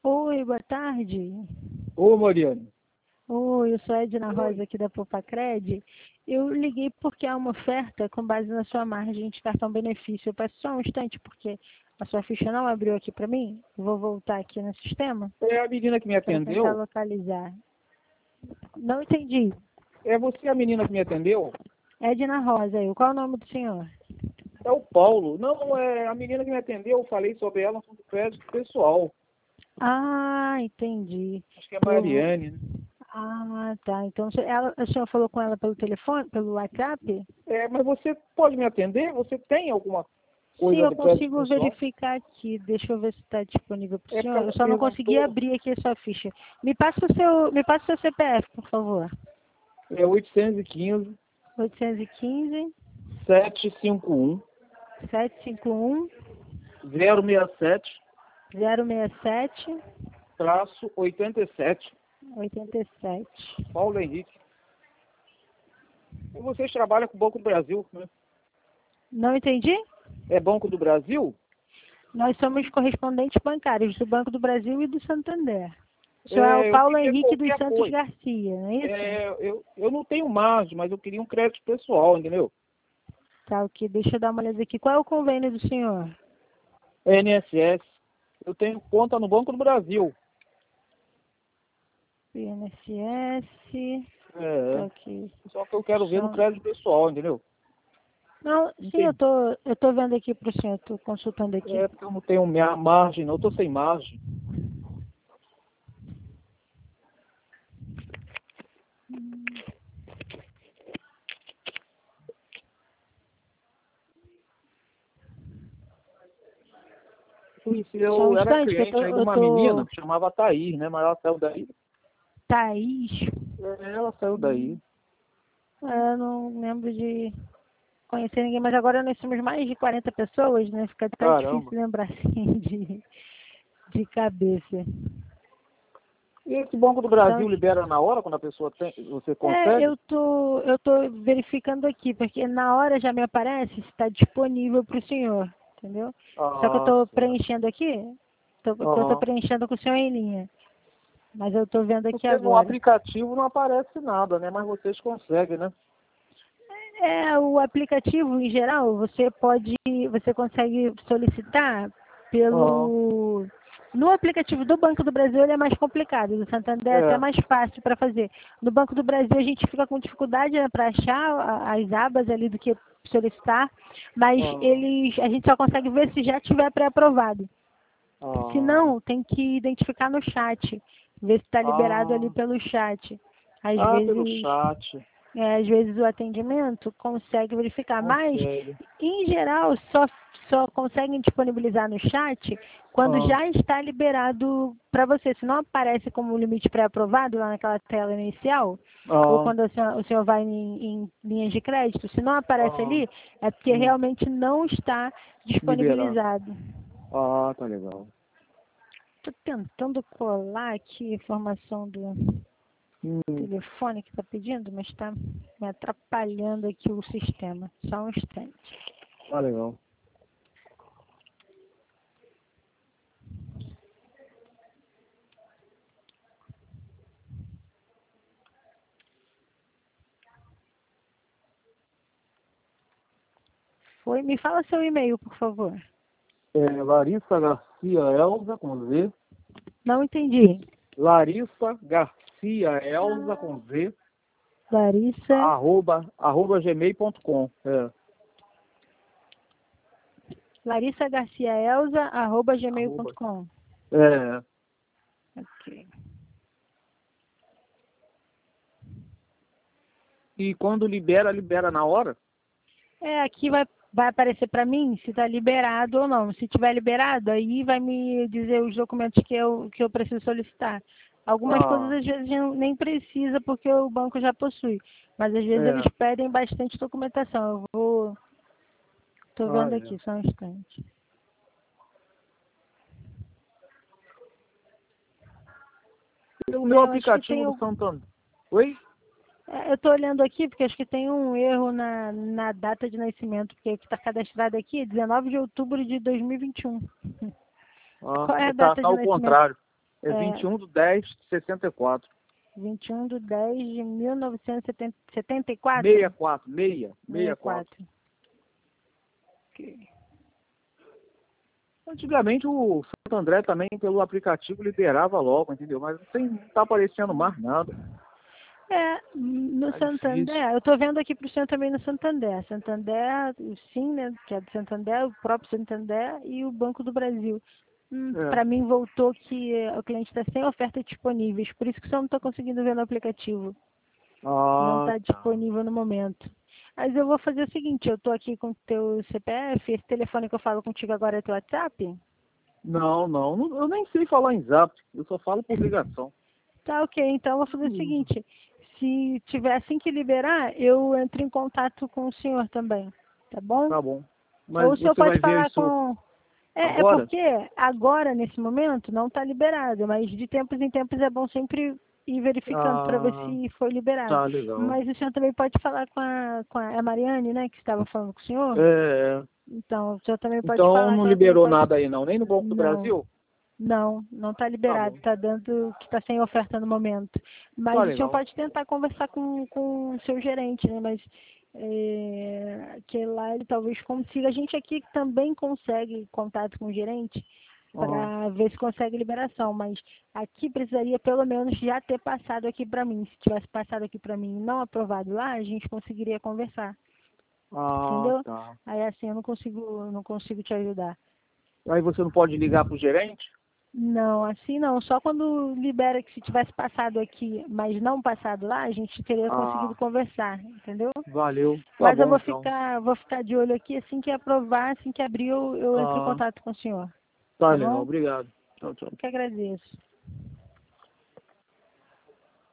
Oi, boa tarde. Ô, Mariane. Oi, eu sou a Edna Rosa aqui da Popacred. Eu liguei porque há uma oferta com base na sua margem de cartão benefício. Eu peço só um instante porque a sua ficha não abriu aqui para mim. Eu vou voltar aqui no sistema É a menina que me para tentar atendeu? localizar. Não entendi. É você a menina que me atendeu? Edna Rosa, qual é o nome do senhor? É o Paulo. Não, é a menina que me atendeu, eu falei sobre ela no crédito pessoal. Ah, entendi. Acho que é Eu... Mariane, né? Ah, tá. Então, o senhor falou com ela pelo telefone, pelo WhatsApp? É, mas você pode me atender? Você tem alguma Sim, coisa eu de crédito consigo pessoal? verificar aqui. Deixa eu ver se está disponível para o É porque senhor. Eu ela só não consegui perguntou. abrir aqui a sua ficha. Me passa o seu CPF, por favor. É 815 815 751 751 067 067 traço 87. 87. Paulo Henrique. E vocês trabalham com o Banco do Brasil, né? Não entendi? É Banco do Brasil? Nós somos correspondentes bancários do Banco do Brasil e do Santander. O senhor é o Eu Paulo queria Henrique dos qualquer Santos coisa. Garcia, não é isso? Eu não tenho margem, mas eu queria um crédito pessoal, entendeu? Tá, ok. Deixa eu dar uma olhada aqui. Qual é o convênio do senhor? INSS. Eu tenho conta no Banco do Brasil. INSS. Tá, É, ok. só que eu quero ver no Só... crédito pessoal, entendeu? Não, sim, Entendi. eu tô vendo aqui para o senhor, estou consultando aqui. É porque eu não tenho minha margem, não. Eu tô sem margem. Só um Eu era instante que cliente aí de eu uma menina tô... que chamava Thaís, né? Mas ela saiu daí. Thaís, Ela saiu daí. eu não lembro de conhecer ninguém, mas agora nós somos mais de 40 pessoas, né? Fica até difícil Caramba. lembrar assim de cabeça. E esse Banco do Então, Brasil libera na hora quando a pessoa tem, você consegue? eu tô verificando aqui, porque na hora já me aparece se está disponível para o senhor, entendeu? Só que eu Ah, estou certo. preenchendo aqui, que eu estou Aham. preenchendo com o senhor em linha. Mas eu estou vendo aqui Porque no agora. aplicativo não aparece nada, né? Mas vocês conseguem, né? O aplicativo, em geral, você consegue solicitar Aham. pelo... No aplicativo do Banco do Brasil ele é mais complicado, do Santander é até É. mais fácil para fazer. No Banco do Brasil a gente fica com dificuldade, né, para achar as abas ali do que solicitar, mas Aham. a gente só consegue ver se já tiver pré-aprovado. Se Ah. não, tem que identificar no chat, ver se está liberado ali Ah. pelo chat. Às Ah, pelo vezes chat. às vezes o atendimento consegue verificar, mas Consegue. em geral só conseguem disponibilizar no chat quando Ah. já está liberado para você. Se não aparece como limite pré-aprovado lá naquela tela inicial, ou Ah. quando o senhor vai em linhas de crédito, se não aparece Ah. ali, é porque Hum. realmente não está Liberado. disponibilizado. Ah, tá legal. Estou tentando colar aqui a informação do Hum. telefone que está pedindo, mas está me atrapalhando aqui o sistema. Só um instante. Tá legal. Me fala seu e-mail, por favor. É Larissa Garcia Elza com Z. Não entendi. Larissa Garcia Elza com Z. Larissa, Arroba gmail.com. É. Arroba. larissagarciaelza@gmail.com. É. Ok. E quando libera, libera na hora? Aqui vai aparecer para mim se está liberado ou não. Se tiver liberado, aí vai me dizer os documentos que eu preciso solicitar. Algumas coisas Ah, às vezes nem precisa porque o banco já possui. Mas às vezes eles é. pedem bastante documentação. Estou Ah, vendo é. aqui, só um instante. E o meu Não, acho que aplicativo do Santander. Oi? eu estou olhando aqui porque acho que tem um erro na data de nascimento, porque o que está cadastrado aqui é 19 de outubro de 2021. Ah, Qual é a tá, data tá de ao nascimento? contrário. É 21/10/64. 21/10/1974? 64. Ok. Antigamente o Santo André também, pelo aplicativo, liberava logo, entendeu? Mas não tá aparecendo mais nada. No Tá Santander, difícil. eu estou vendo aqui para o senhor também no Santander. Santander, o Sim, né, que é do Santander, o próprio Santander e o Banco do Brasil. Para mim voltou que o cliente está sem ofertas disponíveis, por isso que o senhor não está conseguindo ver no aplicativo. Não Ah, está tá. disponível no momento. Mas eu vou fazer o seguinte, eu estou aqui com o teu CPF, esse telefone que eu falo contigo agora é teu WhatsApp? Não, eu nem sei falar em Zap, eu só falo por ligação. Tá, ok. Então eu vou fazer o seguinte, se tiver assim que liberar, eu entro em contato com o senhor também, tá bom? Tá bom. Ou Mas o senhor você vai pode ver falar isso com... É agora? porque agora, nesse momento, não está liberado, mas de tempos em tempos é bom sempre ir verificando para ver Ah, se foi liberado. tá legal. Mas o senhor também pode falar com a Mariane, né, que estava falando com o senhor? É, Então, o senhor também pode então falar não que ela também liberou pode... nada aí não, nem no Banco do Não, Brasil? não está Tá liberado, bom, está dando que está sem oferta no momento. tá Mas o senhor legal. pode tentar conversar com o seu gerente, né? Mas que lá ele talvez consiga. A gente aqui também consegue contato com o gerente Aham. para ver se consegue liberação, mas aqui precisaria pelo menos já ter passado aqui para mim. Se tivesse passado aqui para mim e não aprovado lá, a gente conseguiria conversar, Ah, entendeu? tá. Aí assim eu não consigo te ajudar. Aí você não pode ligar pro gerente? Não, assim não. Só quando libera que se tivesse passado aqui, mas não passado lá, a gente teria conseguido Ah, conversar, entendeu? valeu. Tá Mas eu bom então. vou ficar de olho aqui, assim que aprovar, assim que abrir, eu entro em Ah, contato com o senhor. tá Tá legal, bom? obrigado. Tchau, Eu tchau. que agradeço.